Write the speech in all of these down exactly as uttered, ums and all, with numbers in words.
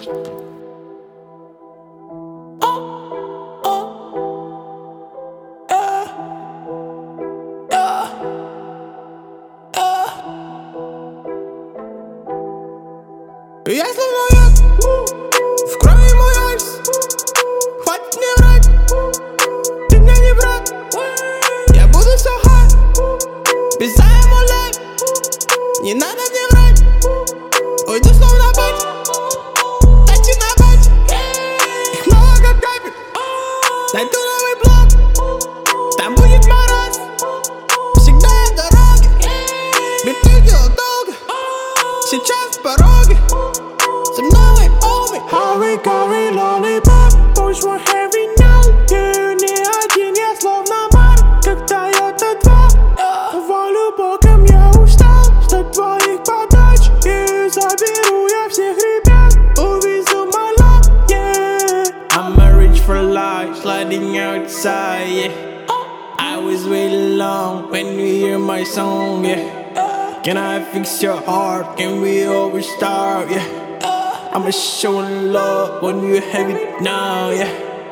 Я словно яд, в крови мой альс. Хватит мне врать, ты мне не брат. Я буду so high, писаю мой лайф. Не надо мне врать, уйду словно бать. Тачи на бать, их много как капель. Найду новый блок, там будет мороз. Всегда я в дороге, биты делал долго. Сейчас в пороге, со мной овы. Harry, Harry, lollipop, push one heavy now. Yeah, не один, я словно бар, как Toyota два. Волю боком, я устал ждать твоих подач. И заберу я всех ребят, увезу my love, yeah. I'ma reach for life, sliding outside, yeah. I was waiting long when you hear my song, yeah. Can I fix your heart? Can we always start? Yeah. I'ma show love when you have it now, yeah.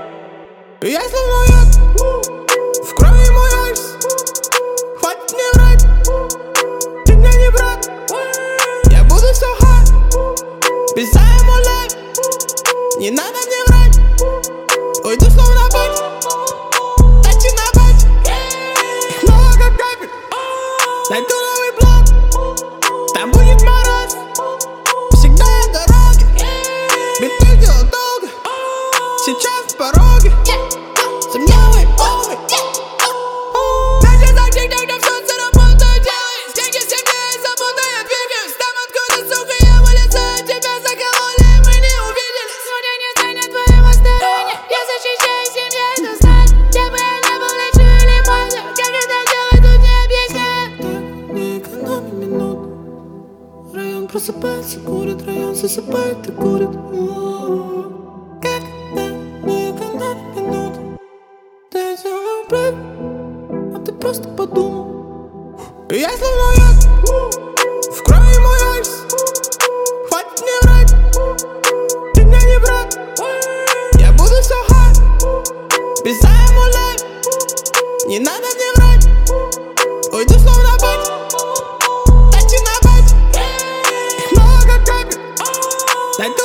Я словно яд, в крови мой альс. Хватит мне врать, ты мне не брат. Я буду so high, писаю мой лайф. Не надо мне врать, уйду словно бать. Тачи на бать, их много как капель. Найду новый блок, там будет мороз. Всегда я в дороге, биты делал долго. Сейчас в пороге, со мной овы. Даже так, так, так, так, солнце работу делает. Деньги в семье, забота, я двигаюсь. Там откуда, сука, я вылезаю. Тебя закололи, мы не увиделись. Сегодня не станет твоего стороны. Я защищаю семью, это знает. Где бы я не был, лечу или можно. Как это делать, тут не объясняю. Не экономи минут. Район просыпается, курит, район засыпает и курит. Как это не экономи минут? Ты сделал бред, а ты просто подумал. Я словно яд, в крови мой альс. Хватит мне врать, ты мне не брат. Я буду so high, писаю мой лайф. Не надо мне врать, уйду словно бать. Тачи на бать, их много как капель. Найду